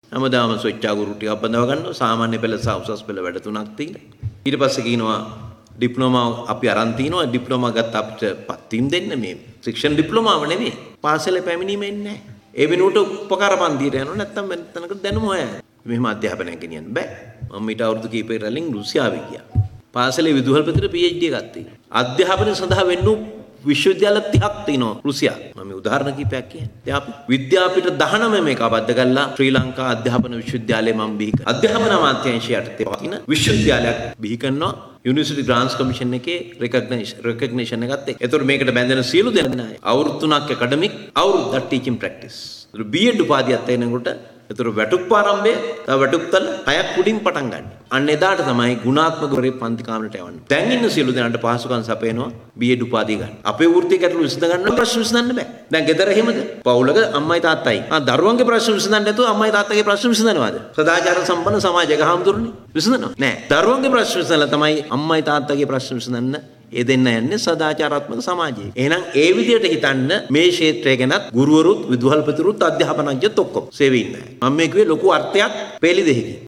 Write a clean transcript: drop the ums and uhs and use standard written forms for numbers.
හැමදාම ස්වෙච්ඡාගුරු ටිකක් බඳව ගන්නවා. සාමාන්‍ය පෙළ සහ උසස් පෙළ වැඩ තුනක් තියෙනවා. ඊට පස්සේ කියනවා ඩිප්ලෝමා අපි අරන් තිනවා. ඩිප්ලෝමා ගත්ත අපිට පත්තිම් දෙන්න මේ ශික්ෂණ ඩිප්ලෝමාව නෙමෙයි. පාසලේ පැමිණීම එන්නේ නැහැ. ඒ වෙනුවට උපකාර පන්තියට යනවා නැත්නම් වෙන තැනකට දැනුම හොයන්න. මෙහෙම අධ්‍යාපනයක් ගෙනියන්න බෑ. මම ඊට අවුරුදු කීපයකට කලින් රුසියාවේ ගියා. පාසලේ විදුහල්පතිට PhD එකක් තියෙනවා. අධ්‍යාපනය සඳහා වෙන්නු විශ්වවිද්‍යාල 30ක් තියෙනවා රුසියාවේ. මම උදාහරණ කිහිපයක් කියන්නේ. අපි විද්‍යාපීඨ 19 මේක අබද්ධ කළා ශ්‍රී ලංකා අධ්‍යාපන විශ්වවිද්‍යාලය මම බිහි කරා. අධ්‍යාපන අමාත්‍යාංශය යටතේ පවතින විශ්වවිද්‍යාලයක් බිහි කරනවා. යුනිවර්සිටි ග්‍රාන්ට්ස් කමිෂන් එකේ රෙකග්නිෂන් එකත් එක්ක. ඒතකොට මේකට බැඳෙන සියලු දෙනා අවුරුදු 3ක් ඇකඩමික් අවුරුද්දක් ටීචින් ප්‍රැක්ටිස්. B.Ed උපාධියත් එනකොට ඒතකොට වැටුප් ආරම්භය තව වැටුප්තල 6ක් උඩින් පටන් ගන්න. අන්න එදාට තමයි ගුණාත්මක වරේ පන්ති කාමරයට යවන්නේ. දැන් ඉන්න සියලු දෙනාට පහසුකම් සපයනවා B.Ed උපාධිය ගන්න. අපේ වෘත්ති ගැටළු විසඳ ගන්න ප්‍රශ්න විසඳන්න බෑ. දැන් ගෙදර එහෙමද? පවුලක අම්මයි තාත්තයි. දරුවන්ගේ ප්‍රශ්න විසඳන්න නැතුව අම්මයි තාත්තගේ ප්‍රශ්න විසඳනවාද? සදාචාර සම්පන්න සමාජයක හාමුදුරනේ විසඳනවා. නෑ. දරුවන්ගේ ප්‍රශ්න විසඳලා තමයි අම්මයි තාත්තගේ ප්‍රශ්න විසඳන්න ඒ දෙන්න යන්නේ සදාචාරාත්මක සමාජයේ. එහෙනම් ඒ විදිහට හිතන්න මේ ක්ෂේත්‍රය ගැනත් ගුරුවරුත් විදුහල්පතිවරුත් අධ්‍යාපනඥයොත් ඔක්කොම සේවයේ ඉන්නේ. මම මේ කිව්වේ ලොකු අර්ථයක් පෙළි දෙහිකින්.